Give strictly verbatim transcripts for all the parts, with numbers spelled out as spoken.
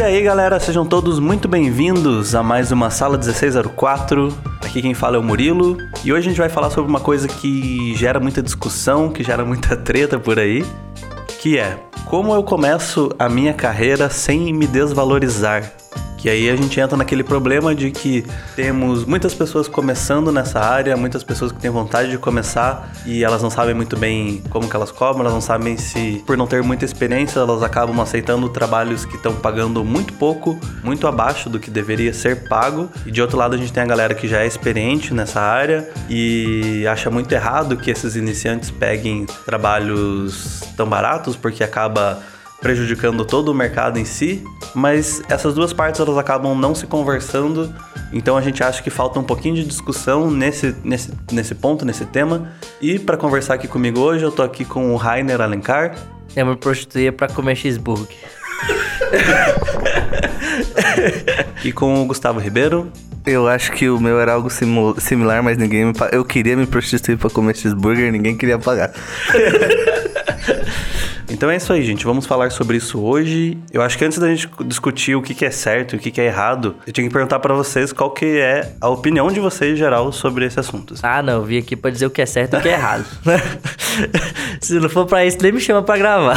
E aí galera, sejam todos muito bem-vindos a mais uma Sala dezesseis zero quatro. Aqui quem fala é o Murilo. E hoje a gente vai falar sobre uma coisa que gera muita discussão, que gera muita treta por aí, que é como eu começo a minha carreira sem me desvalorizar. Que aí a gente entra naquele problema de que temos muitas pessoas começando nessa área, muitas pessoas que têm vontade de começar e elas não sabem muito bem como que elas cobram, elas não sabem se, por não ter muita experiência, elas acabam aceitando trabalhos que estão pagando muito pouco, muito abaixo do que deveria ser pago. E de outro lado a gente tem a galera que já é experiente nessa área e acha muito errado que esses iniciantes peguem trabalhos tão baratos, porque acaba prejudicando todo o mercado em si, mas essas duas partes elas acabam não se conversando, então a gente acha que falta um pouquinho de discussão nesse, nesse, nesse ponto, nesse tema. E para conversar aqui comigo hoje, eu tô aqui com o Rainer Alencar. Eu me prostituía pra comer cheeseburger. E com o Gustavo Ribeiro. Eu acho que o meu era algo simu- similar, mas ninguém me pagava. Eu queria me prostituir pra comer cheeseburger e ninguém queria pagar. Então é isso aí, gente. Vamos falar sobre isso hoje. Eu acho que antes da gente discutir o que, que é certo e o que, que é errado, eu tinha que perguntar pra vocês qual que é a opinião de vocês em geral sobre esse assunto. Ah, não. Eu vim aqui pra dizer o que é certo e o que é errado. Se não for pra isso, nem me chama pra gravar.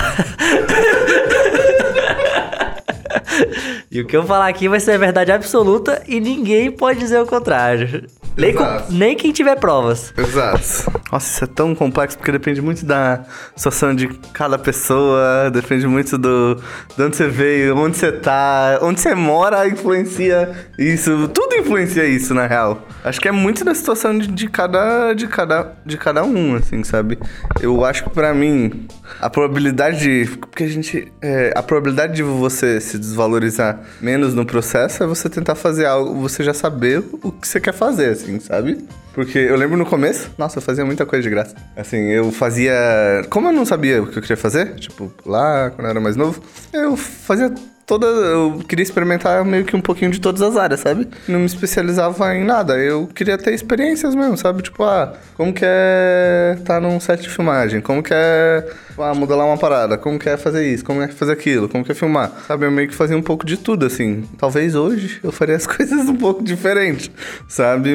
E o que eu falar aqui vai ser a verdade absoluta e ninguém pode dizer o contrário. Nem, com, nem quem tiver provas. Exato. Nossa, isso é tão complexo porque depende muito da situação de cada pessoa, depende muito do de onde você veio, onde você tá, onde você mora, influencia isso. Tudo influencia isso, na real. Acho que é muito da situação de, de, cada, de, cada, de cada um, assim, sabe? Eu acho que pra mim, a probabilidade de... Porque a gente... É, a probabilidade de você se desvalorizar menos no processo é você tentar fazer algo, você já saber o que você quer fazer, assim, sabe? Porque eu lembro no começo, nossa, eu fazia muita coisa de graça. Assim, eu fazia... Como eu não sabia o que eu queria fazer, tipo, lá, quando eu era mais novo, eu fazia toda... Eu queria experimentar meio que um pouquinho de todas as áreas, sabe? Não me especializava em nada. Eu queria ter experiências mesmo, sabe? Tipo, ah, como que é estar num set de filmagem? Como que é... Ah, modelar uma parada, como que é fazer isso, como é fazer aquilo, como que é filmar, sabe? Eu meio que fazia um pouco de tudo, assim. Talvez hoje eu faria as coisas um pouco diferente, sabe?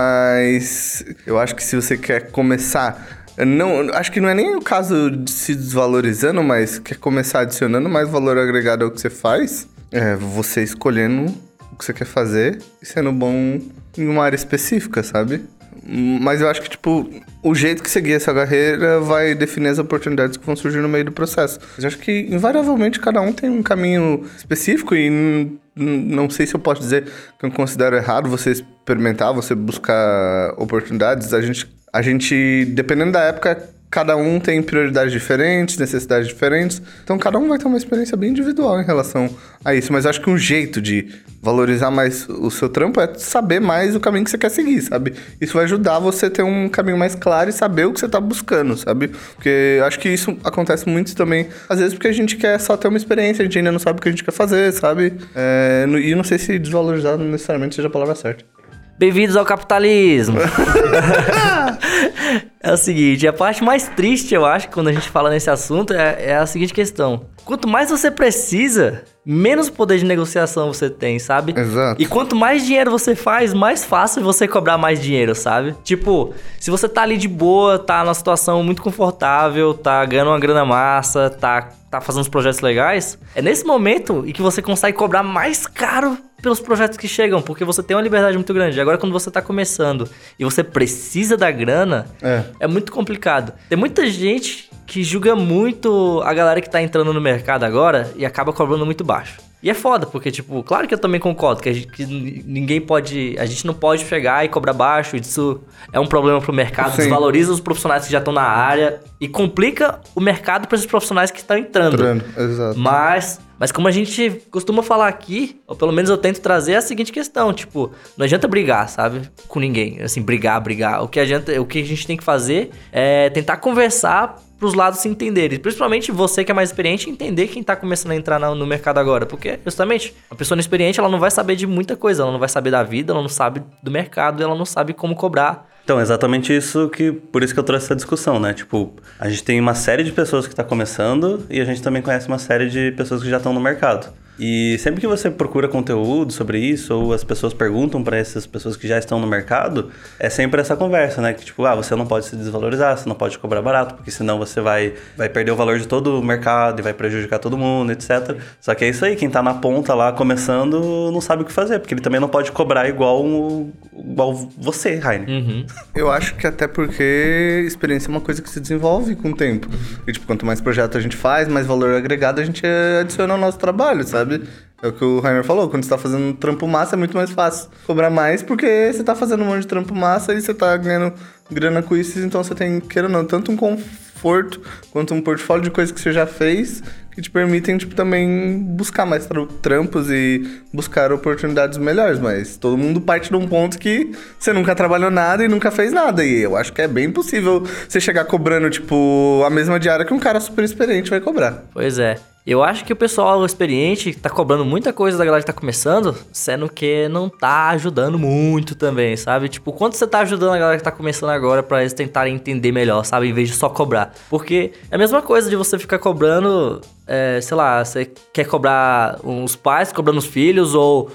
Mas eu acho que se você quer começar... Não, acho que não é nem o caso de se desvalorizando, mas quer começar adicionando mais valor agregado ao que você faz, é você escolhendo o que você quer fazer e sendo bom em uma área específica, sabe? Mas eu acho que, tipo, o jeito que seguir essa carreira vai definir as oportunidades que vão surgir no meio do processo. Mas eu acho que, invariavelmente, cada um tem um caminho específico e n- n- não sei se eu posso dizer que eu considero errado você experimentar, você buscar oportunidades. A gente, a gente, dependendo da época, cada um tem prioridades diferentes, necessidades diferentes. Então, cada um vai ter uma experiência bem individual em relação a isso. Mas eu acho que um jeito de valorizar mais o seu trampo é saber mais o caminho que você quer seguir, sabe? Isso vai ajudar você a ter um caminho mais claro e saber o que você tá buscando, sabe? Porque eu acho que isso acontece muito também, às vezes porque a gente quer só ter uma experiência, a gente ainda não sabe o que a gente quer fazer, sabe? É, e não sei se desvalorizar necessariamente seja a palavra certa. Bem-vindos ao capitalismo. É o seguinte, a parte mais triste, eu acho, quando a gente fala nesse assunto, é, é a seguinte questão. Quanto mais você precisa, menos poder de negociação você tem, sabe? Exato. E quanto mais dinheiro você faz, mais fácil você cobrar mais dinheiro, sabe? Tipo, se você tá ali de boa, tá numa situação muito confortável, tá ganhando uma grana massa, tá, tá fazendo uns projetos legais, é nesse momento em que você consegue cobrar mais caro pelos projetos que chegam, porque você tem uma liberdade muito grande. Agora, quando você tá começando e você precisa da grana, é, é muito complicado. Tem muita gente que julga muito a galera que tá entrando no mercado agora e acaba cobrando muito baixo. E é foda, porque, tipo, claro que eu também concordo que, a gente, que ninguém pode... A gente não pode chegar e cobrar baixo, isso é um problema pro mercado, Sim. desvaloriza os profissionais que já estão na área e complica o mercado para esses profissionais que estão entrando. Entrando, exato. Mas... Mas como a gente costuma falar aqui, ou pelo menos eu tento trazer a seguinte questão, tipo, não adianta brigar, sabe? Com ninguém, assim, brigar, brigar. O que, adianta, o que a gente tem que fazer é tentar conversar pros lados se entenderem. Principalmente você que é mais experiente, entender quem tá começando a entrar no mercado agora. Porque, justamente, a pessoa inexperiente, ela não vai saber de muita coisa. Ela não vai saber da vida, ela não sabe do mercado, ela não sabe como cobrar. Então, exatamente isso que... Por isso que eu trouxe essa discussão, né? Tipo, a gente tem uma série de pessoas que tá começando e a gente também conhece uma série de pessoas que já estão no mercado. E sempre que você procura conteúdo sobre isso, ou as pessoas perguntam para essas pessoas que já estão no mercado, é sempre essa conversa, né? Que tipo, ah, você não pode se desvalorizar, você não pode cobrar barato, porque senão você vai, vai perder o valor de todo o mercado e vai prejudicar todo mundo, etcétera. Só que é isso aí, quem tá na ponta lá começando não sabe o que fazer, porque ele também não pode cobrar igual, um, igual você, Rainer. Uhum. Eu acho que até porque experiência é uma coisa que se desenvolve com o tempo. E, tipo, quanto mais projeto a gente faz, mais valor agregado a gente adiciona ao nosso trabalho, sabe? É o que o Rainer falou, quando você tá fazendo um trampo massa é muito mais fácil cobrar mais, porque você tá fazendo um monte de trampo massa e você tá ganhando grana com isso, então você tem, queira ou não, tanto um conforto quanto um portfólio de coisas que você já fez que te permitem, tipo, também buscar mais tra- trampos e buscar oportunidades melhores, mas todo mundo parte de um ponto que você nunca trabalhou nada e nunca fez nada, e eu acho que é bem possível você chegar cobrando, tipo, a mesma diária que um cara super experiente vai cobrar. Pois é. Eu acho que o pessoal experiente tá cobrando muita coisa da galera que tá começando, sendo que não tá ajudando muito também, sabe? Tipo, quanto você tá ajudando a galera que tá começando agora pra eles tentarem entender melhor, sabe? Em vez de só cobrar. Porque é a mesma coisa de você ficar cobrando, é, sei lá, você quer cobrar os pais cobrando os filhos ou...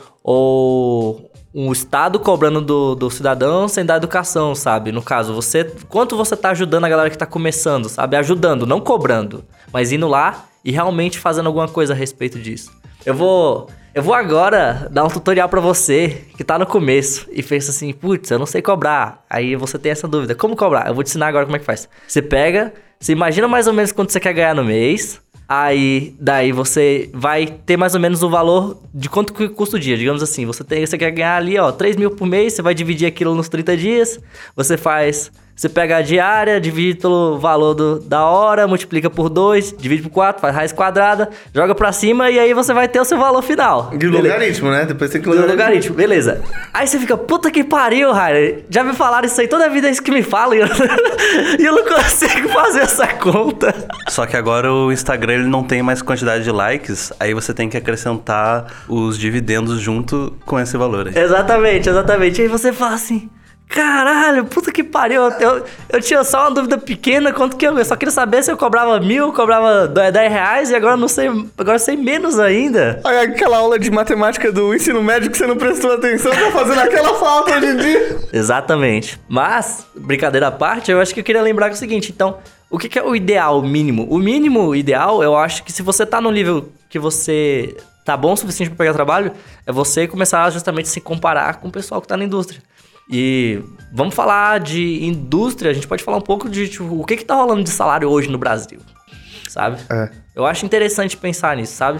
ou um Estado cobrando do, do cidadão sem dar educação, sabe? No caso, você... Quanto você tá ajudando a galera que tá começando, sabe? Ajudando, não cobrando, mas indo lá e realmente fazendo alguma coisa a respeito disso. Eu vou... Eu vou agora dar um tutorial pra você que tá no começo e fez assim, putz, eu não sei cobrar. Aí você tem essa dúvida, como cobrar? Eu vou te ensinar agora como é que faz. Você pega, você imagina mais ou menos quanto você quer ganhar no mês... Aí, daí você vai ter mais ou menos o valor de quanto que custa o dia. Digamos assim, você, tem, você quer ganhar ali, ó, três mil por mês, você vai dividir aquilo nos trinta dias. Você faz, você pega a diária, divide pelo valor do, da hora, multiplica por dois, divide por quatro, faz raiz quadrada, joga pra cima e aí você vai ter o seu valor final. De logaritmo, né? Depois tem que logaritmo. logaritmo, beleza. Aí você fica, puta que pariu, Rainer. Já me falaram isso aí toda a vida, é isso que me falam e eu, e eu não consigo fazer essa conta. Só que agora o Instagram ele não tem mais quantidade de likes, aí você tem que acrescentar os dividendos junto com esse valor aí. Exatamente, exatamente. Aí você fala assim, caralho, puta que pariu. Eu, eu tinha só uma dúvida pequena, quanto que eu, eu só queria saber se eu cobrava mil, cobrava dez reais e agora não sei, agora eu sei menos ainda. Olha aquela aula de matemática do ensino médio que você não prestou atenção, tá fazendo aquela falta hoje em dia. Exatamente. Mas, brincadeira à parte, eu acho que eu queria lembrar que é o seguinte, então... O que, que é o ideal, o mínimo? O mínimo ideal, eu acho que se você tá no nível que você tá bom o suficiente pra pegar trabalho, é você começar justamente a se comparar com o pessoal que tá na indústria. E vamos falar de indústria, a gente pode falar um pouco de tipo, o que que tá rolando de salário hoje no Brasil, sabe? É. Eu acho interessante pensar nisso, sabe?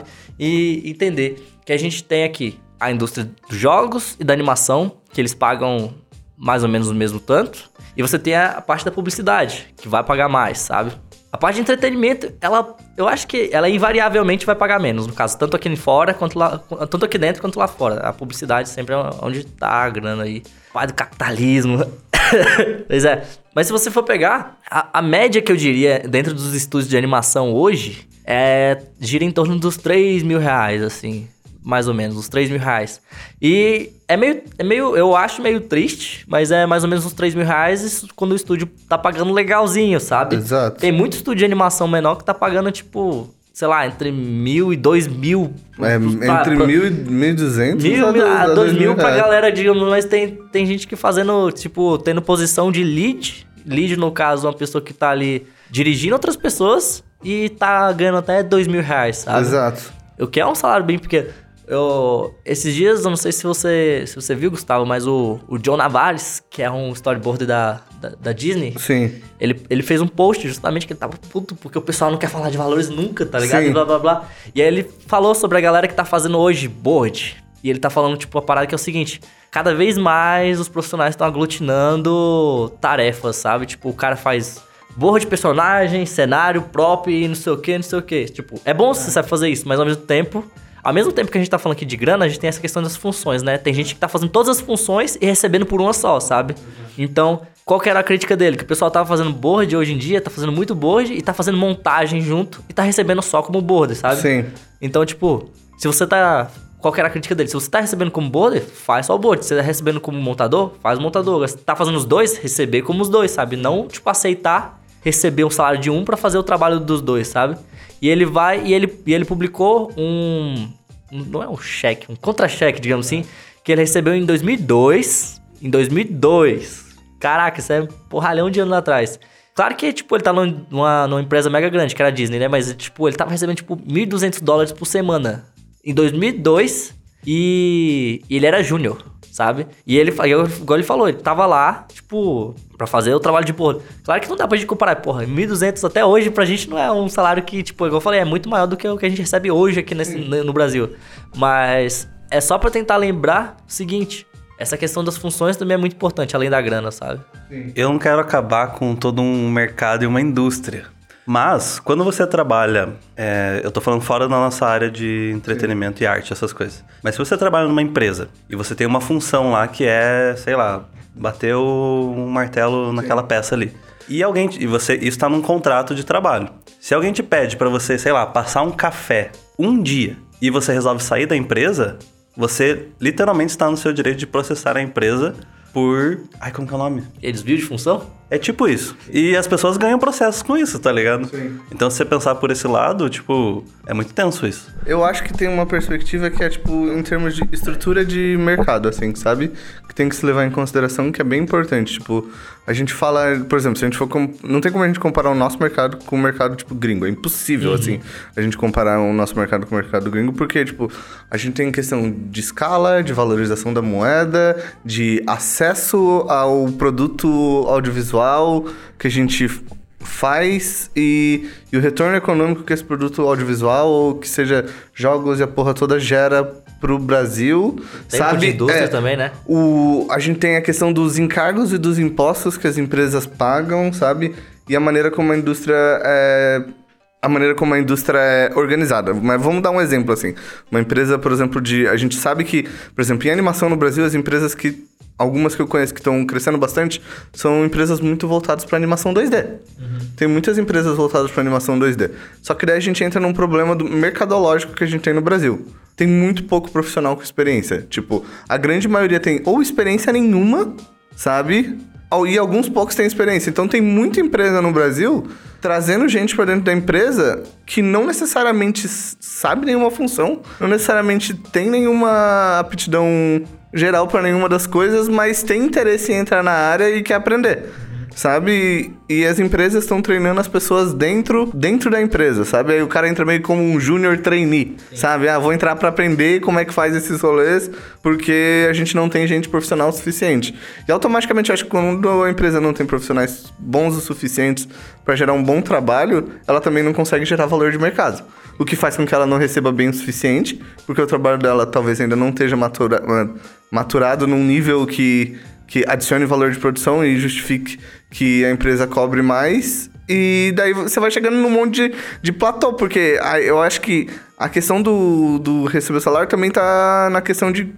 E entender que a gente tem aqui a indústria dos jogos e da animação, que eles pagam mais ou menos o mesmo tanto. E você tem a parte da publicidade, que vai pagar mais, sabe? A parte de entretenimento, ela, eu acho que ela invariavelmente vai pagar menos, no caso, tanto aqui fora, quanto lá, tanto aqui dentro quanto lá fora. A publicidade sempre é onde tá a grana aí. Pai do capitalismo. Pois é. Mas se você for pegar, a, a média que eu diria dentro dos estúdios de animação hoje é gira em torno dos três mil reais, assim. Mais ou menos, uns três mil reais. E é meio, é meio, eu acho meio triste, mas é mais ou menos uns três mil reais quando o estúdio tá pagando legalzinho, sabe? Exato. Tem muito estúdio de animação menor que tá pagando, tipo, sei lá, entre mil e dois mil. É, pra, entre pra, mil e mil e duzentos. Mil, mil, a dois mil pra reais. galera, digamos, mas tem, tem gente que fazendo, tipo, tendo posição de lead. Lead, no caso, uma pessoa que tá ali dirigindo outras pessoas e tá ganhando até dois mil reais, sabe? Exato. O que é um salário bem pequeno. Eu, esses dias, eu não sei se você, se você viu, Gustavo, mas o, o John Navarez, que é um storyboard da, da, da Disney, Sim. Ele, ele fez um post justamente que ele tava puto porque o pessoal não quer falar de valores nunca, tá ligado? Sim. E blá, blá, blá. E aí ele falou sobre a galera que tá fazendo hoje board. E ele tá falando, tipo, a parada que é o seguinte... Cada vez mais os profissionais estão aglutinando tarefas, sabe? Tipo, o cara faz... board de personagem, cenário, prop e não sei o que, não sei o que. Tipo, é bom se você sabe fazer isso, mas ao mesmo tempo... Ao mesmo tempo que a gente tá falando aqui de grana, a gente tem essa questão das funções, né? Tem gente que tá fazendo todas as funções e recebendo por uma só, sabe? Então, qual que era a crítica dele? Que o pessoal tava fazendo board hoje em dia, tá fazendo muito board e tá fazendo montagem junto e tá recebendo só como board, sabe? Sim. Então, tipo, se você tá... Qual que era a crítica dele? Se você tá recebendo como board, faz só o board. Se você tá recebendo como montador, faz o montador. Se tá fazendo os dois, receber como os dois, sabe? Não, tipo, aceitar receber um salário de um pra fazer o trabalho dos dois, sabe? E ele vai... E ele, e ele publicou um... Não é um cheque, um contra-cheque, digamos assim, que ele recebeu em dois mil e dois. Em dois mil e dois. Caraca, isso é porralhão de anos atrás. Claro que, tipo, ele tá numa, numa empresa mega grande, que era a Disney, né? Mas, tipo, ele tava recebendo, tipo, mil e duzentos dólares por semana. Em dois mil e dois. E, e ele era júnior, sabe? E ele, igual ele falou, ele tava lá, tipo, pra fazer o trabalho de porra. Claro que não dá pra gente comparar, porra, mil e duzentos até hoje pra gente não é um salário que, tipo, igual eu falei, é muito maior do que o que a gente recebe hoje aqui nesse, no Brasil. Mas é só pra tentar lembrar o seguinte... Essa questão das funções também é muito importante, além da grana, sabe? Sim. Eu não quero acabar com todo um mercado e uma indústria. Mas, quando você trabalha... É, eu tô falando fora da nossa área de entretenimento Sim. e arte, essas coisas. Mas se você trabalha numa empresa e você tem uma função lá que é, sei lá, bater um martelo naquela Sim. peça ali. E alguém... E você, isso tá num contrato de trabalho. Se alguém te pede pra você, sei lá, passar um café um dia e você resolve sair da empresa... Você literalmente está no seu direito de processar a empresa por... Ai, como que é o nome? É desvio de função? É tipo isso. E as pessoas ganham processos com isso, tá ligado? Sim. Então, se você pensar por esse lado, tipo, é muito tenso isso. Eu acho que tem uma perspectiva que é, tipo, em termos de estrutura de mercado, assim, sabe? Que tem que se levar em consideração, que é bem importante. Tipo, a gente fala, por exemplo, se a gente for... Com... Não tem como a gente comparar o nosso mercado com o mercado, tipo, gringo. É impossível, uhum. assim, a gente comparar o nosso mercado com o mercado gringo, porque, tipo, a gente tem questão de escala, de valorização da moeda, de acesso ao produto audiovisual que a gente faz e, e o retorno econômico que esse produto audiovisual, ou que seja jogos e a porra toda, gera pro Brasil, tem sabe? De indústria é, também, né? O, a gente tem a questão dos encargos e dos impostos que as empresas pagam, sabe? E a maneira como a indústria é... A maneira como a indústria é organizada. Mas vamos dar um exemplo, assim. Uma empresa, por exemplo, de... A gente sabe que, por exemplo, em animação no Brasil, as empresas que... Algumas que eu conheço que estão crescendo bastante são empresas muito voltadas para animação dois D. Uhum. Tem muitas empresas voltadas para animação dois D. Só que daí a gente entra num problema do mercadológico que a gente tem no Brasil. Tem muito pouco profissional com experiência. Tipo, a grande maioria tem ou experiência nenhuma, sabe? E alguns poucos têm experiência. Então tem muita empresa no Brasil trazendo gente para dentro da empresa que não necessariamente sabe nenhuma função, não necessariamente tem nenhuma aptidão geral para nenhuma das coisas, mas tem interesse em entrar na área e quer aprender, sabe? E as empresas estão treinando as pessoas dentro, dentro da empresa, sabe? Aí o cara entra meio como um junior trainee, Sim. sabe? Ah, vou entrar para aprender como é que faz esses rolês, porque a gente não tem gente profissional o suficiente. E automaticamente, eu acho que quando a empresa não tem profissionais bons o suficientes para gerar um bom trabalho, ela também não consegue gerar valor de mercado. O que faz com que ela não receba bem o suficiente, porque o trabalho dela talvez ainda não esteja matura, maturado num nível que, que adicione valor de produção e justifique que a empresa cobre mais. E daí você vai chegando num monte de, de platô, porque eu acho que a questão do, do receber salário também tá na questão de...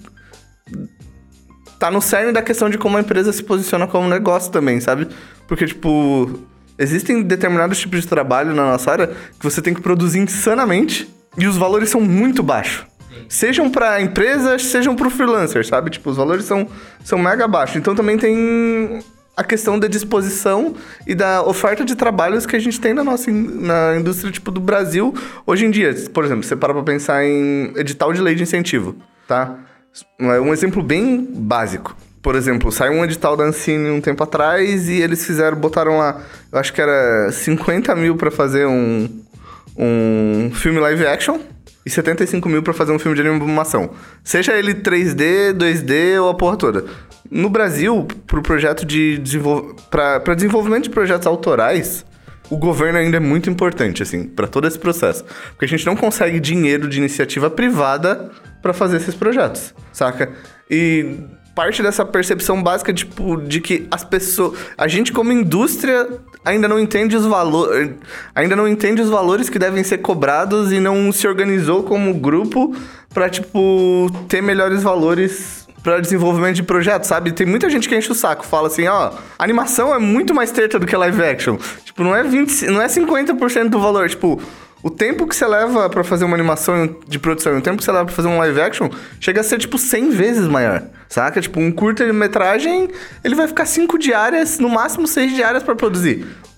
Tá no cerne da questão de como a empresa se posiciona como negócio também, sabe? Porque, tipo... Existem determinados tipos de trabalho na nossa área que você tem que produzir insanamente e os valores são muito baixos. Sim. Sejam para empresas, sejam para o freelancer, sabe? Tipo, os valores são, são mega baixos. Então também tem a questão da disposição e da oferta de trabalhos que a gente tem na nossa na indústria, tipo, do Brasil hoje em dia. Por exemplo, você para pra pensar em edital de lei de incentivo, tá? É um exemplo bem básico. Por exemplo, saiu um edital da Ancine um tempo atrás e eles fizeram, botaram lá, eu acho que era cinquenta mil pra fazer um, um filme live action e setenta e cinco mil pra fazer um filme de animação. Seja ele três D, dois D ou a porra toda. No Brasil, pro projeto de desenvol... pra, pra desenvolvimento de projetos autorais, o governo ainda é muito importante, assim, pra todo esse processo. Porque a gente não consegue dinheiro de iniciativa privada pra fazer esses projetos, saca? E... parte dessa percepção básica, tipo, de que as pessoas... A gente, como indústria, ainda não entende os valores... Ainda não entende os valores que devem ser cobrados e não se organizou como grupo pra, tipo, ter melhores valores pra desenvolvimento de projetos, sabe? Tem muita gente que enche o saco, fala assim, ó... Animação é muito mais treta do que live action. Tipo, não é, vinte, não é cinquenta por cento do valor, tipo... O tempo que você leva pra fazer uma animação de produção e o tempo que você leva pra fazer um live action chega a ser, tipo, cem vezes maior, saca? Tipo, um curta-metragem, ele vai ficar cinco diárias, no máximo seis diárias pra produzir.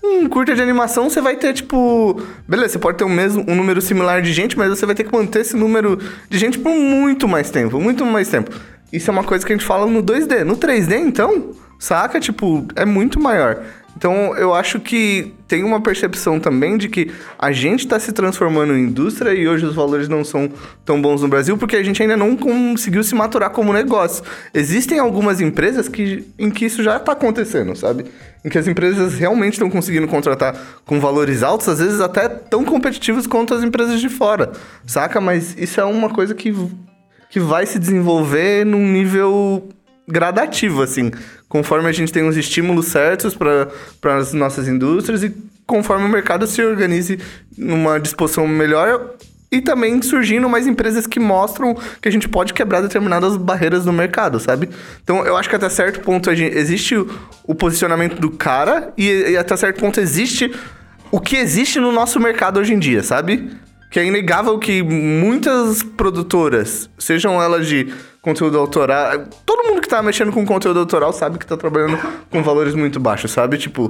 Um curta de animação, você vai ter, tipo... Beleza, você pode ter um, mesmo, um número similar de gente, mas você vai ter que manter esse número de gente por muito mais tempo. Muito mais tempo. Isso é uma coisa que a gente fala no dois D. No três D, então, saca? Tipo, é muito maior. Então, eu acho que tem uma percepção também de que a gente está se transformando em indústria e hoje os valores não são tão bons no Brasil porque a gente ainda não conseguiu se maturar como negócio. Existem algumas empresas que, em que isso já está acontecendo, sabe? Em que as empresas realmente estão conseguindo contratar com valores altos, às vezes até tão competitivos quanto as empresas de fora, saca? Mas isso é uma coisa que, que vai se desenvolver num nível gradativo, assim, conforme a gente tem os estímulos certos para as nossas indústrias e conforme o mercado se organize numa disposição melhor e também surgindo mais empresas que mostram que a gente pode quebrar determinadas barreiras no mercado, sabe? Então, eu acho que até certo ponto a gente, existe o, o posicionamento do cara e, e até certo ponto existe o que existe no nosso mercado hoje em dia, sabe? Que é inegável que muitas produtoras, sejam elas de conteúdo autoral... Todo mundo que tá mexendo com conteúdo autoral sabe que tá trabalhando com valores muito baixos, sabe? Tipo,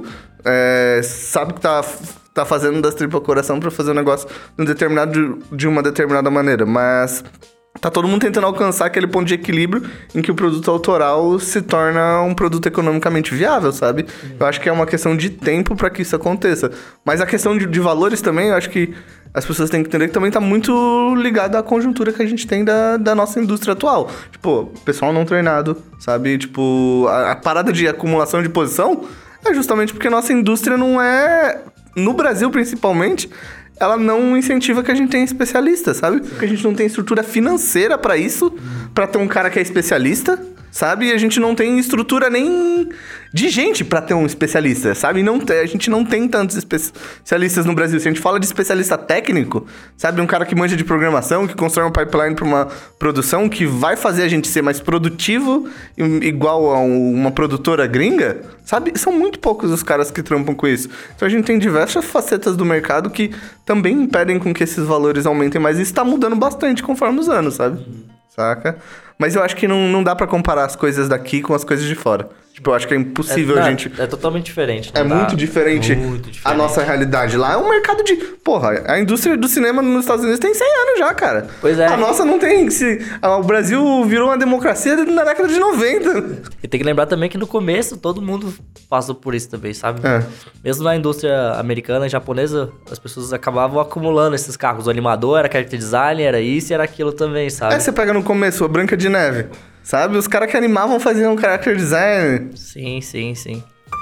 é, sabe que tá, tá fazendo das tripas coração pra fazer um negócio de, um determinado, de uma determinada maneira, mas... Tá todo mundo tentando alcançar aquele ponto de equilíbrio em que o produto autoral se torna um produto economicamente viável, sabe? Eu acho que é uma questão de tempo para que isso aconteça. Mas a questão de, de valores também, eu acho que as pessoas têm que entender que também tá muito ligado à conjuntura que a gente tem da, da nossa indústria atual. Tipo, pessoal não treinado, sabe? Tipo, a, a parada de acumulação de posição é justamente porque a nossa indústria não é... No Brasil, principalmente... ela não incentiva que a gente tenha especialista, sabe? Porque a gente não tem estrutura financeira pra isso, pra ter um cara que é especialista, sabe? E a gente não tem estrutura nem de gente pra ter um especialista, sabe? Não tem, a gente não tem tantos especialistas no Brasil. Se a gente fala de especialista técnico, sabe? Um cara que manja de programação, que constrói um pipeline pra uma produção, que vai fazer a gente ser mais produtivo, igual a uma produtora gringa, sabe? São muito poucos os caras que trampam com isso. Então a gente tem diversas facetas do mercado que também impedem com que esses valores aumentem, mas isso tá mudando bastante conforme os anos, sabe? Saca? Mas eu acho que não, não dá pra comparar as coisas daqui com as coisas de fora. Tipo, eu acho que é impossível é, não, a gente... É totalmente diferente. É muito diferente, muito diferente a nossa realidade. Lá é um mercado de... Porra, a indústria do cinema nos Estados Unidos tem cem anos já, cara. Pois é. A nossa não tem... Se, o Brasil virou uma democracia na década de noventa. E tem que lembrar também que no começo todo mundo passou por isso também, sabe? É. Mesmo na indústria americana e japonesa, as pessoas acabavam acumulando esses cargos. O animador era character design, era isso e era aquilo também, sabe? É, você pega no começo, a Branca de Neve... Sabe? Os caras que animavam faziam character design. Sim, sim, sim.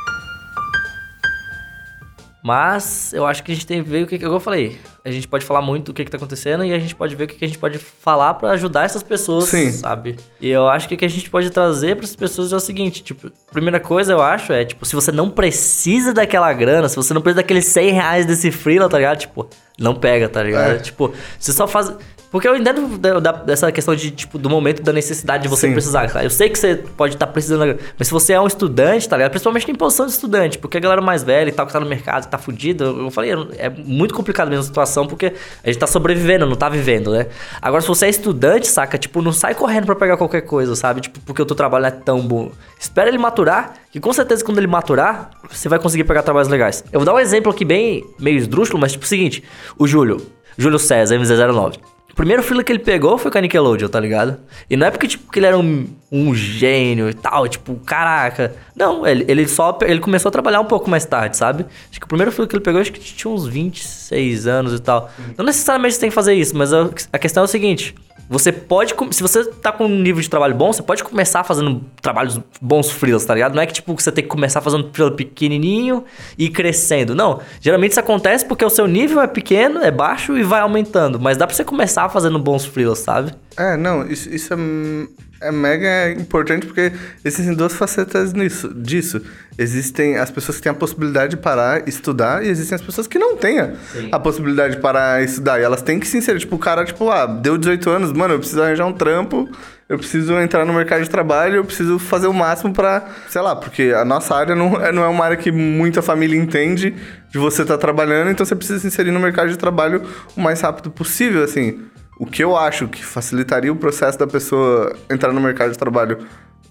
Mas eu acho que a gente tem que ver o que, que eu falei. A gente pode falar muito do que, que tá acontecendo e a gente pode ver o que, que a gente pode falar pra ajudar essas pessoas, Sim. sabe? E eu acho que o que a gente pode trazer para essas pessoas é o seguinte, tipo, primeira coisa eu acho é, tipo, se você não precisa daquela grana, se você não precisa daqueles cem reais desse freela, tá ligado? Tipo, não pega, tá ligado? É. Tipo, você só faz... Porque eu entendo da, da, dessa questão de, tipo, do momento da necessidade de você Sim. precisar, tá? Eu sei que você pode estar tá precisando, mas se você é um estudante, tá ligado? Principalmente em posição de estudante, porque a galera mais velha e tal, que tá no mercado, que tá fudido, eu falei, é muito complicado mesmo a situação, porque a gente tá sobrevivendo, não tá vivendo, né? Agora, se você é estudante, saca? Tipo, não sai correndo pra pegar qualquer coisa, sabe? Tipo, porque o teu trabalho não é tão bom. Espera ele maturar, que com certeza quando ele maturar, você vai conseguir pegar trabalhos legais. Eu vou dar um exemplo aqui bem, meio esdrúxulo, mas tipo o seguinte, o Júlio, Júlio César, M Z zero nove. O primeiro freela que ele pegou foi com a Nickelodeon, tá ligado? E não é porque, tipo, que ele era um, um gênio e tal, tipo, caraca. Não, ele, ele só... Ele começou a trabalhar um pouco mais tarde, sabe? Acho que o primeiro freela que ele pegou, acho que tinha uns vinte e seis anos e tal. Não necessariamente você tem que fazer isso, mas a, a questão é o seguinte... Você pode... Se você tá com um nível de trabalho bom, você pode começar fazendo trabalhos bons freelas, tá ligado? Não é que, tipo, você tem que começar fazendo freela pequenininho e ir crescendo. Não. Geralmente isso acontece porque o seu nível é pequeno, é baixo e vai aumentando. Mas dá pra você começar fazendo bons freelas, sabe? É, não. Isso, isso é, é mega importante porque existem duas facetas nisso, disso. Existem as pessoas que têm a possibilidade de parar e estudar e existem as pessoas que não têm a, a possibilidade de parar e estudar. E elas têm que se inserir. Tipo, o cara, tipo, ah, deu dezoito anos, mano, eu preciso arranjar um trampo, eu preciso entrar no mercado de trabalho, eu preciso fazer o máximo pra, sei lá, porque a nossa área não é, não é uma área que muita família entende de você estar tá trabalhando, então você precisa se inserir no mercado de trabalho o mais rápido possível, assim. O que eu acho que facilitaria o processo da pessoa entrar no mercado de trabalho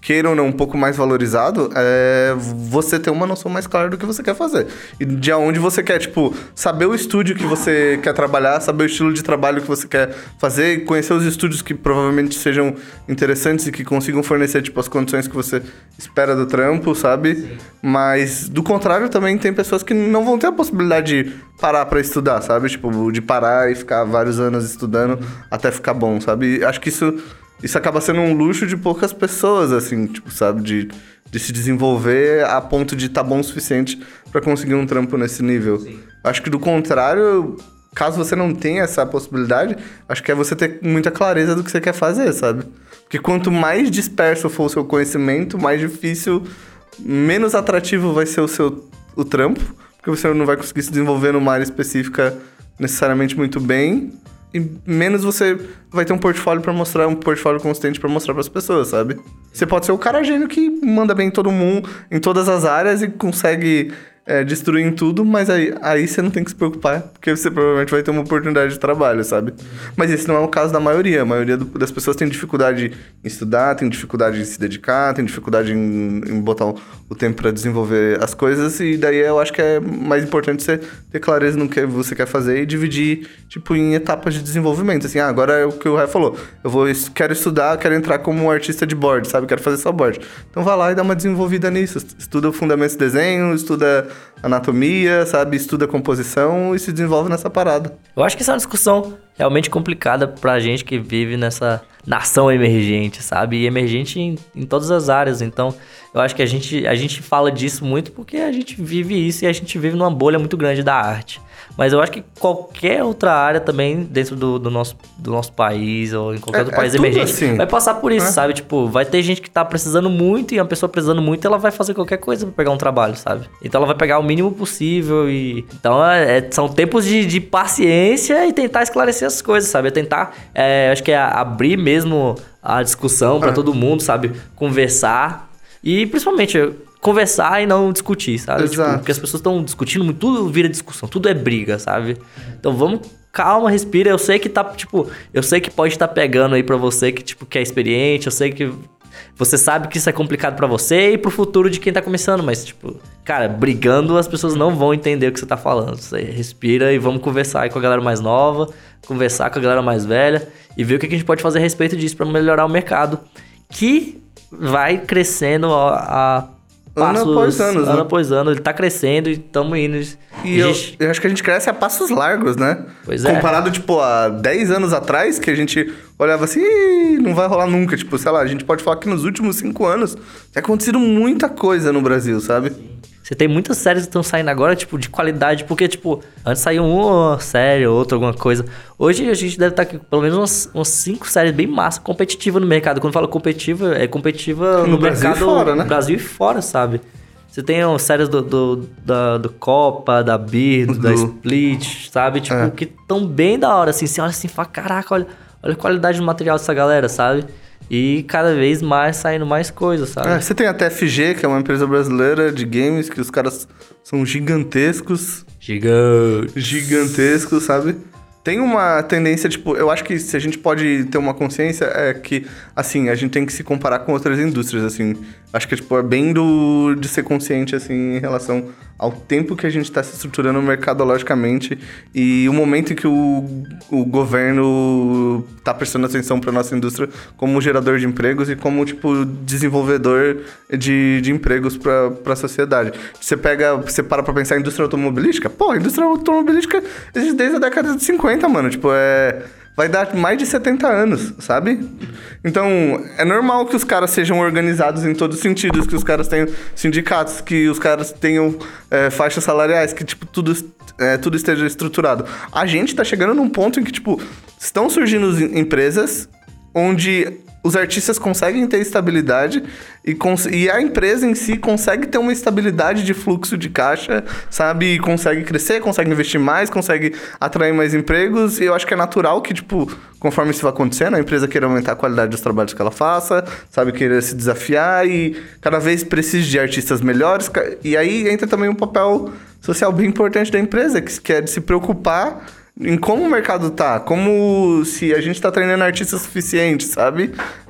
queira ou não, um pouco mais valorizado, é você ter uma noção mais clara do que você quer fazer. E de onde você quer, tipo, saber o estúdio que você quer trabalhar, saber o estilo de trabalho que você quer fazer, conhecer os estúdios que provavelmente sejam interessantes e que consigam fornecer, tipo, as condições que você espera do trampo, sabe? Sim. Mas, do contrário, também tem pessoas que não vão ter a possibilidade de parar pra estudar, sabe? Tipo, de parar e ficar vários anos estudando uhum. até ficar bom, sabe? E acho que isso... Isso acaba sendo um luxo de poucas pessoas, assim, tipo, sabe? De, de se desenvolver a ponto de estar tá bom o suficiente pra conseguir um trampo nesse nível. Sim. Acho que, do contrário, caso você não tenha essa possibilidade, acho que é você ter muita clareza do que você quer fazer, sabe? Porque quanto mais disperso for o seu conhecimento, mais difícil, menos atrativo vai ser o seu o trampo, porque você não vai conseguir se desenvolver numa área específica necessariamente muito bem... E menos você vai ter um portfólio pra mostrar, um portfólio consistente pra mostrar pras pessoas, sabe? Você pode ser o cara gênio que manda bem em todo mundo, em todas as áreas e consegue é, destruir em tudo, mas aí, aí você não tem que se preocupar, porque você provavelmente vai ter uma oportunidade de trabalho, sabe? Mas esse não é o caso da maioria. A maioria do, das pessoas tem dificuldade em estudar, tem dificuldade em se dedicar, tem dificuldade em, em botar o, o tempo pra desenvolver as coisas, e daí eu acho que é mais importante você ter clareza no que você quer fazer e dividir, tipo, em etapas de desenvolvimento. Assim, ah, agora é o que o Rai falou. Eu vou, quero estudar, quero entrar como artista de board, sabe? Quero fazer só board. Então vai lá e dá uma desenvolvida nisso. Estuda o fundamento de desenho, estuda anatomia, sabe? Estuda composição e se desenvolve nessa parada. Eu acho que essa é uma discussão realmente complicada pra gente que vive nessa nação emergente, sabe? E emergente em, em todas as áreas. Então, eu acho que a gente, a gente fala disso muito porque a gente vive isso e a gente vive numa bolha muito grande da arte. Mas eu acho que qualquer outra área também dentro do, do, nosso, do nosso país ou em qualquer é, outro país é emergente assim. Vai passar por isso, é. sabe? Tipo, vai ter gente que tá precisando muito e uma pessoa precisando muito, ela vai fazer qualquer coisa pra pegar um trabalho, sabe? Então ela vai pegar o mínimo possível e... Então é, são tempos de, de paciência e tentar esclarecer as coisas, sabe? É tentar, é, acho que é abrir mesmo a discussão pra é. todo mundo, sabe? Conversar e principalmente... conversar e não discutir, sabe? Tipo, porque as pessoas estão discutindo muito, tudo vira discussão, tudo é briga, sabe? Então vamos, calma, respira. Eu sei que tá, tipo, eu sei que pode estar tá pegando aí pra você que, tipo, que é experiente, eu sei que você sabe que isso é complicado pra você e pro futuro de quem tá começando, mas, tipo, cara, brigando as pessoas não vão entender o que você tá falando. Você respira e vamos conversar aí com a galera mais nova, conversar com a galera mais velha e ver o que a gente pode fazer a respeito disso pra melhorar o mercado, que vai crescendo a... a Passos, ano após ano, ano né? após ano, ele tá crescendo e estamos indo. E eu, gente... eu acho que a gente cresce a passos largos, né? Pois é. Comparado, tipo, a dez anos atrás, que a gente olhava assim, Ih, não vai rolar nunca. Tipo, sei lá, a gente pode falar que nos últimos cinco anos tem acontecido muita coisa no Brasil, sabe? Você tem muitas séries que estão saindo agora, tipo, de qualidade, porque, tipo, antes saiu uma série, outra, alguma coisa. Hoje a gente deve estar com pelo menos umas, umas cinco séries bem massa, competitiva no mercado. Quando fala competitiva, é competitiva no, no Brasil mercado... fora, né? No Brasil e fora, sabe? Você tem umas séries do, do, da, do Copa, da Beer, do, da Split, sabe? Tipo, é. que estão bem da hora, assim. Você olha assim e fala, caraca, olha, olha a qualidade do material dessa galera, sabe? E cada vez mais saindo mais coisas, sabe? É, você tem a T F G, que é uma empresa brasileira de games, que os caras são gigantescos. Gigante. Gigantescos, sabe? Tem uma tendência, tipo, eu acho que se a gente pode ter uma consciência, é que, assim, a gente tem que se comparar com outras indústrias, assim. Acho que, tipo, é bem do, de ser consciente, assim, em relação ao tempo que a gente está se estruturando mercadologicamente e o momento em que o, o governo está prestando atenção para nossa indústria como gerador de empregos e como, tipo, desenvolvedor de, de empregos para a sociedade. Você pega, você para para pensar em indústria automobilística? Pô, a indústria automobilística existe desde a década de cinquenta, mano. Tipo, é... vai dar mais de setenta anos, sabe? Então, é normal que os caras sejam organizados em todos os sentidos, que os caras tenham sindicatos, que os caras tenham é, faixas salariais, que, tipo, tudo, é, tudo esteja estruturado. A gente tá chegando num ponto em que, tipo, estão surgindo empresas onde os artistas conseguem ter estabilidade e, cons- e a empresa em si consegue ter uma estabilidade de fluxo de caixa, sabe? E consegue crescer, consegue investir mais, consegue atrair mais empregos. E eu acho que é natural que, tipo, conforme isso vai acontecendo, a empresa queira aumentar a qualidade dos trabalhos que ela faça, sabe? Queira se desafiar e cada vez precise de artistas melhores. E aí entra também um papel social bem importante da empresa, que é de se preocupar em como o mercado tá, como se a gente tá treinando artistas suficientes, sabe?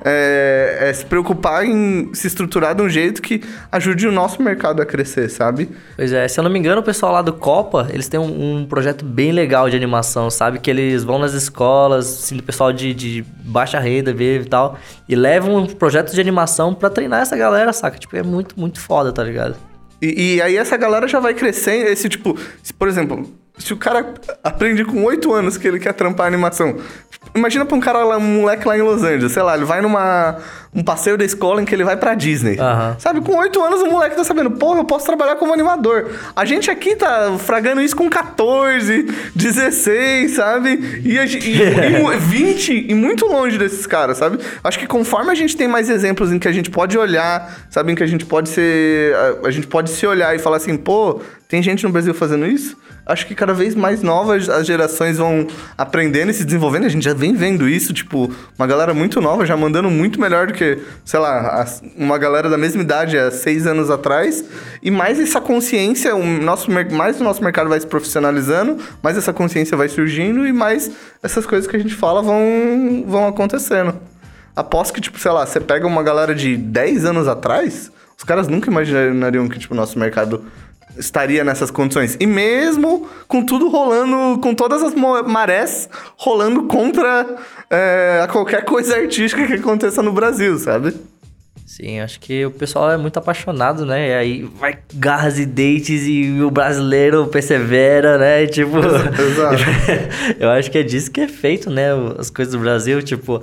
É, é se preocupar em se estruturar de um jeito que ajude o nosso mercado a crescer, sabe? Pois é, se eu não me engano, o pessoal lá do Copa, eles têm um, um projeto bem legal de animação, sabe? Que eles vão nas escolas, assim, do pessoal de, de baixa renda, e tal, e levam um projeto de animação pra treinar essa galera, saca? Tipo, é muito, muito foda, tá ligado? E, e aí essa galera já vai crescendo, esse tipo, se, por exemplo, se o cara aprende com oito anos que ele quer trampar animação, imagina pra um cara lá, um moleque lá em Los Angeles, sei lá, ele vai numa um passeio da escola em que ele vai pra Disney. Uhum. Sabe, com oito anos o moleque tá sabendo, porra, eu posso trabalhar como animador. A gente aqui tá fragando isso com catorze, dezesseis, sabe? E, a, e, e vinte, e muito longe desses caras, sabe? Acho que conforme a gente tem mais exemplos em que a gente pode olhar, sabe, em que a gente pode ser... A, a gente pode se olhar e falar assim, pô, tem gente no Brasil fazendo isso? Acho que cada vez mais novas as gerações vão aprendendo e se desenvolvendo. A gente já vem vendo isso, tipo, uma galera muito nova já mandando muito melhor do que, sei lá, uma galera da mesma idade há seis anos atrás. E mais essa consciência, o nosso, mais o nosso mercado vai se profissionalizando, mais essa consciência vai surgindo e mais essas coisas que a gente fala vão, vão acontecendo. Aposto que, tipo, sei lá, você pega uma galera de dez anos atrás, os caras nunca imaginariam que, tipo, o nosso mercado estaria nessas condições. E mesmo com tudo rolando, com todas as marés rolando contra é, a qualquer coisa artística que aconteça no Brasil, sabe? Sim, acho que o pessoal é muito apaixonado, né? E aí vai garras e dentes e o brasileiro persevera, né? E, tipo... Exato. Eu acho que é disso que é feito, né? As coisas do Brasil, tipo...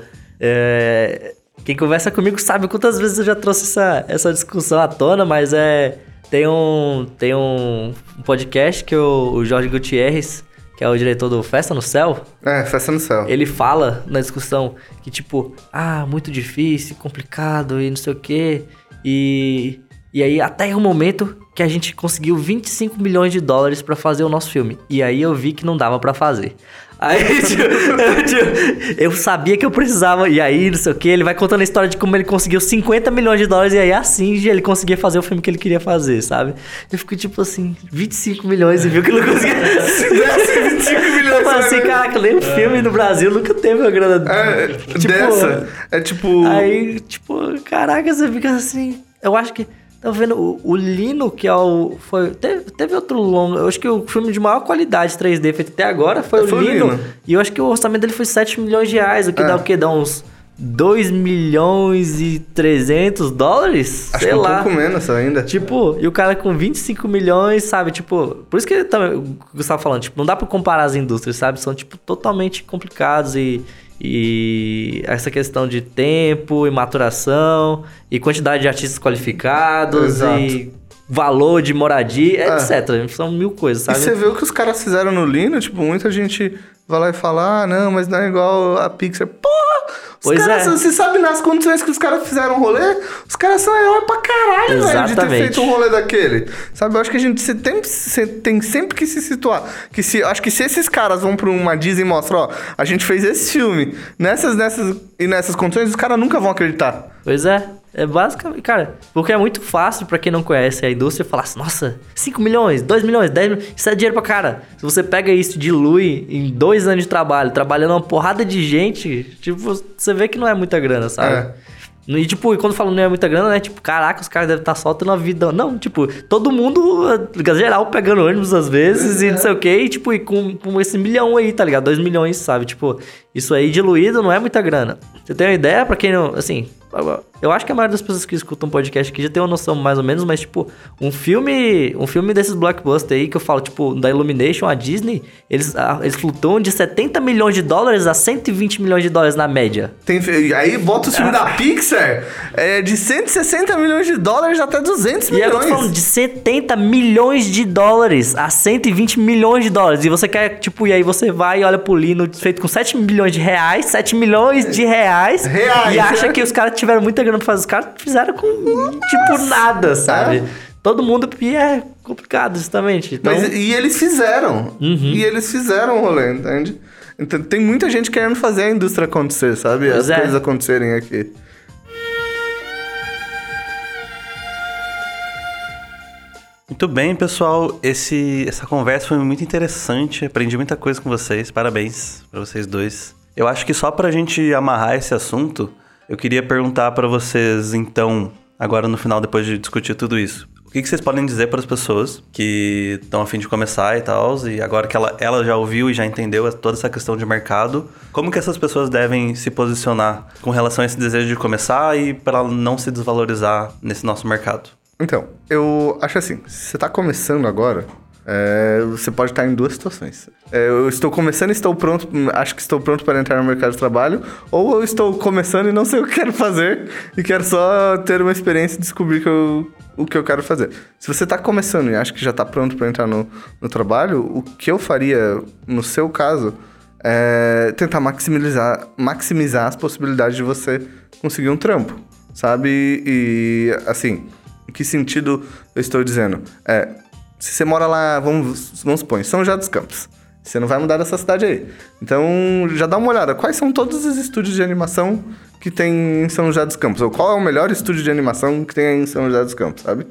É... Quem conversa comigo sabe quantas vezes eu já trouxe essa, essa discussão à tona, mas é... Tem um, tem um podcast que o, o Jorge Gutierrez, que é o diretor do Festa no Céu... É, Festa no Céu. Ele fala na discussão que, tipo, ah, muito difícil, complicado e não sei o quê. E, e aí, até o momento que a gente conseguiu vinte e cinco milhões de dólares pra fazer o nosso filme. E aí eu vi que não dava pra fazer. Aí, tipo, eu, tipo, eu sabia que eu precisava, e aí, não sei o que, ele vai contando a história de como ele conseguiu cinquenta milhões de dólares, e aí assim ele conseguia fazer o filme que ele queria fazer, sabe? Eu fico tipo assim, vinte e cinco milhões e viu que não conseguia. vinte e cinco milhões. Eu falo assim, caraca, nem um filme no Brasil nunca teve uma grana é, tipo, dessa. É tipo... Aí, tipo, caraca, você fica assim, eu acho que... Tá vendo? O, o Lino, que é o... Foi, teve, teve outro longo... Eu acho que o filme de maior qualidade três D feito até agora foi, é, o, foi Lino, o Lino. E eu acho que o orçamento dele foi sete milhões de reais. O que é. dá o quê? Dá uns dois milhões e trezentos dólares? Acho sei que lá. um pouco menos ainda. Tipo, e o cara com vinte e cinco milhões, sabe? Tipo, por isso que também, o Gustavo falando, tipo, não dá pra comparar as indústrias, sabe? São, tipo, totalmente complicados e... E essa questão de tempo e maturação e quantidade de artistas qualificados. Exato. E valor de moradia, é. etcétera. São mil coisas, sabe? E você vê o que os caras fizeram no Lino, tipo, muita gente vai lá e fala, ah, não, mas não é igual a Pixar. Porra! Os pois caras, é. Você sabe nas condições que os caras fizeram o rolê? Os caras são herói pra caralho, velho, de ter feito um rolê daquele. Sabe, eu acho que a gente tem, tem sempre que se situar. Que se, acho que se esses caras vão pra uma Disney e mostram, ó, a gente fez esse filme, nessas, nessas e nessas condições, os caras nunca vão acreditar. Pois é. É basicamente, cara, porque é muito fácil pra quem não conhece a indústria falar assim, nossa, cinco milhões, dois milhões, dez milhões, isso é dinheiro pra cara. Se você pega isso e dilui em dois anos de trabalho, trabalhando uma porrada de gente, tipo, você vê que não é muita grana, sabe? É. E tipo, e quando falo não é muita grana, né? Tipo, caraca, os caras devem estar só tendo uma vida... Não, tipo, todo mundo, geral, pegando ônibus às vezes é. e não sei o quê. E tipo, e com, com esse milhão aí, tá ligado? Dois milhões, sabe? Tipo, isso aí diluído não é muita grana. Você tem uma ideia pra quem não... Assim, eu acho que a maioria das pessoas que escutam um podcast aqui já tem uma noção mais ou menos, mas tipo, um filme um filme desses blockbusters aí, que eu falo, tipo, da Illumination, a Disney, eles, a, eles flutuam de setenta milhões de dólares a cento e vinte milhões de dólares na média. Tem, aí bota o filme da Pixar, é de cento e sessenta milhões de dólares até duzentos milhões. E eu tô falando de setenta milhões de dólares a cento e vinte milhões de dólares. E você quer, tipo, e aí você vai e olha pro Lino feito com sete milhões de reais, sete milhões de reais, reais e acha é? que os caras tiveram muita grana pra fazer. Os caras fizeram com, Nossa. tipo, nada, sabe? É. Todo mundo... E é complicado, justamente. Então... Mas, e eles fizeram. Uhum. E eles fizeram o rolê, entende? Então, tem muita gente querendo fazer a indústria acontecer, sabe? Pois As é. coisas acontecerem aqui. Muito bem, pessoal. Esse, essa conversa foi muito interessante. Aprendi muita coisa com vocês. Parabéns para vocês dois. Eu acho que só pra gente amarrar esse assunto, eu queria perguntar pra vocês, então, agora no final, depois de discutir tudo isso, o que, que vocês podem dizer para as pessoas que estão a fim de começar e tal, e agora que ela, ela já ouviu e já entendeu toda essa questão de mercado, como que essas pessoas devem se posicionar com relação a esse desejo de começar e para não se desvalorizar nesse nosso mercado? Então, eu acho assim, se você tá começando agora, é, você pode estar em duas situações. É, eu estou começando e estou pronto, acho que estou pronto para entrar no mercado de trabalho, ou eu estou começando e não sei o que quero fazer e quero só ter uma experiência e descobrir que eu, o que eu quero fazer. Se você está começando e acha que já está pronto para entrar no, no trabalho, o que eu faria, no seu caso, é tentar maximizar, maximizar as possibilidades de você conseguir um trampo, sabe? E, assim, em que sentido eu estou dizendo? É... Se você mora lá, vamos, vamos supor, em São José dos Campos, você não vai mudar dessa cidade aí. Então, já dá uma olhada. Quais são todos os estúdios de animação que tem em São José dos Campos? Ou qual é o melhor estúdio de animação que tem em São José dos Campos, sabe?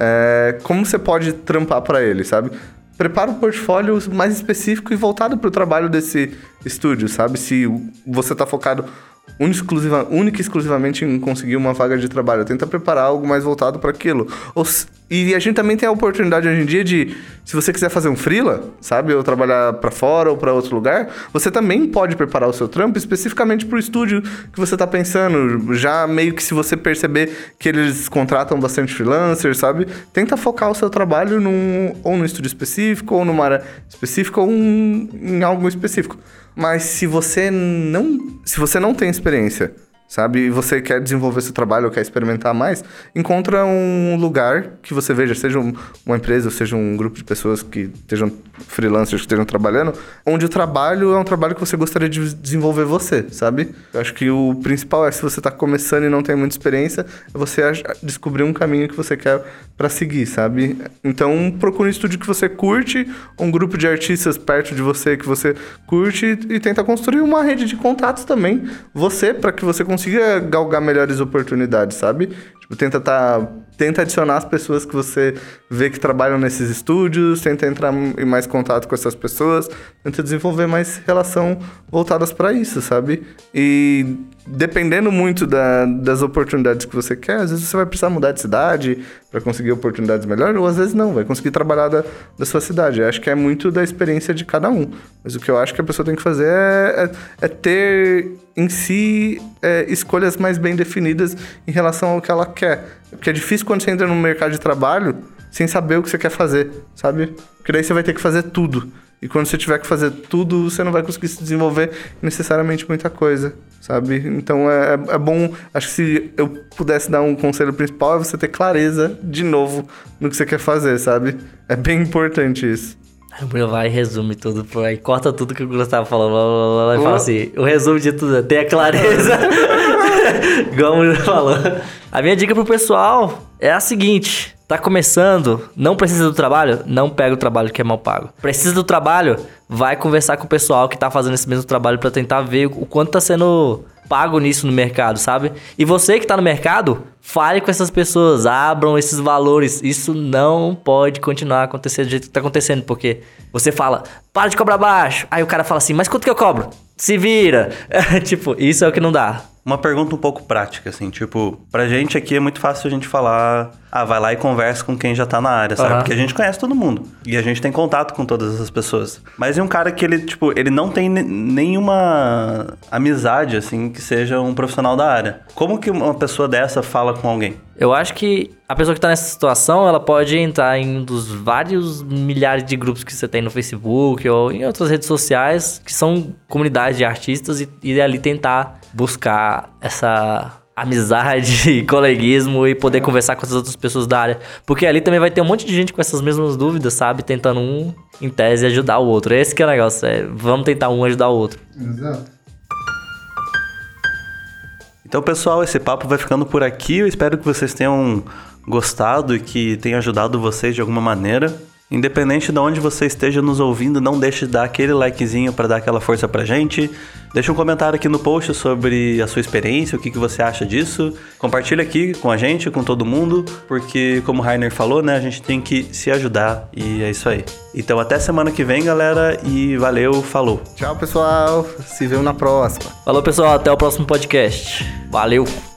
É, como você pode trampar para ele, sabe? Prepara um portfólio mais específico e voltado para o trabalho desse estúdio, sabe? Se você está focado única, exclusiva, única e exclusivamente em conseguir uma vaga de trabalho, tenta preparar algo mais voltado para aquilo. Ou, e a gente também tem a oportunidade hoje em dia de, se você quiser fazer um freela, sabe, ou trabalhar para fora ou para outro lugar, você também pode preparar o seu trampo especificamente para o estúdio que você tá pensando, já meio que se você perceber que eles contratam bastante freelancers, sabe, tenta focar o seu trabalho num, ou num estúdio específico, ou numa área específica, ou um, em algo específico. Mas se você não, se você não tem experiência, sabe, e você quer desenvolver seu trabalho ou quer experimentar mais, encontra um lugar que você veja, seja um, uma empresa ou seja um grupo de pessoas que estejam freelancers, que estejam trabalhando, onde o trabalho é um trabalho que você gostaria de desenvolver você, sabe? Eu acho que o principal é, se você está começando e não tem muita experiência, é você descobrir um caminho que você quer para seguir, sabe? Então, procure um estúdio que você curte, um grupo de artistas perto de você que você curte e tenta construir uma rede de contatos também, você, para que você consiga consiga galgar melhores oportunidades, sabe? Tipo, tenta tá, tenta adicionar as pessoas que você vê que trabalham nesses estúdios, tenta entrar em mais contato com essas pessoas, tenta desenvolver mais relação voltadas para isso, sabe? E dependendo muito da, das oportunidades que você quer, às vezes você vai precisar mudar de cidade para conseguir oportunidades melhores, ou às vezes não, vai conseguir trabalhar da, da sua cidade. Eu acho que é muito da experiência de cada um. Mas o que eu acho que a pessoa tem que fazer é, é, é ter em si é, escolhas mais bem definidas em relação ao que ela quer. Porque é difícil quando você entra no mercado de trabalho sem saber o que você quer fazer, sabe? Porque daí você vai ter que fazer tudo. E quando você tiver que fazer tudo, você não vai conseguir se desenvolver necessariamente muita coisa, sabe? Então é, é bom, acho que se eu pudesse dar um conselho principal, é você ter clareza, de novo, no que você quer fazer, sabe? É bem importante isso. O Bruno vai e resume tudo, aí corta tudo que o Gustavo falou, blá, blá, blá, e fala assim, o resumo de tudo é ter a clareza, igual o Bruno falou. A minha dica pro pessoal é a seguinte: tá começando, não precisa do trabalho? Não pega o trabalho que é mal pago. Precisa do trabalho? Vai conversar com o pessoal que tá fazendo esse mesmo trabalho pra tentar ver o quanto tá sendo pago nisso no mercado, sabe? E você que tá no mercado, fale com essas pessoas, abram esses valores. Isso não pode continuar acontecendo do jeito que tá acontecendo, porque você fala, para de cobrar baixo. Aí o cara fala assim, mas quanto que eu cobro? Se vira. Tipo, isso é o que não dá. Uma pergunta um pouco prática, assim, tipo, pra gente aqui é muito fácil a gente falar, ah, vai lá e conversa com quem já tá na área, sabe? Uhum. Porque a gente conhece todo mundo. E a gente tem contato com todas essas pessoas. Mas é um cara que ele, tipo, ele não tem nenhuma amizade, assim, que seja um profissional da área. Como que uma pessoa dessa fala com alguém? Eu acho que a pessoa que tá nessa situação, ela pode entrar em um dos vários milhares de grupos que você tem no Facebook ou em outras redes sociais, que são comunidades de artistas, e, e ali tentar buscar essa amizade, coleguismo e poder conversar com essas outras pessoas da área. Porque ali também vai ter um monte de gente com essas mesmas dúvidas, sabe? Tentando um, em tese, ajudar o outro. Esse que é o negócio, é, vamos tentar um ajudar o outro. Exato. Então, pessoal, esse papo vai ficando por aqui. Eu espero que vocês tenham gostado e que tenha ajudado vocês de alguma maneira. Independente de onde você esteja nos ouvindo, não deixe de dar aquele likezinho para dar aquela força pra gente. Deixa um comentário aqui no post sobre a sua experiência, o que, que você acha disso. Compartilha aqui com a gente, com todo mundo, porque como o Rainer falou, né, a gente tem que se ajudar e é isso aí. Então até semana que vem, galera, e valeu, falou. Tchau, pessoal. Se vê na próxima. Falou, pessoal. Até o próximo podcast. Valeu.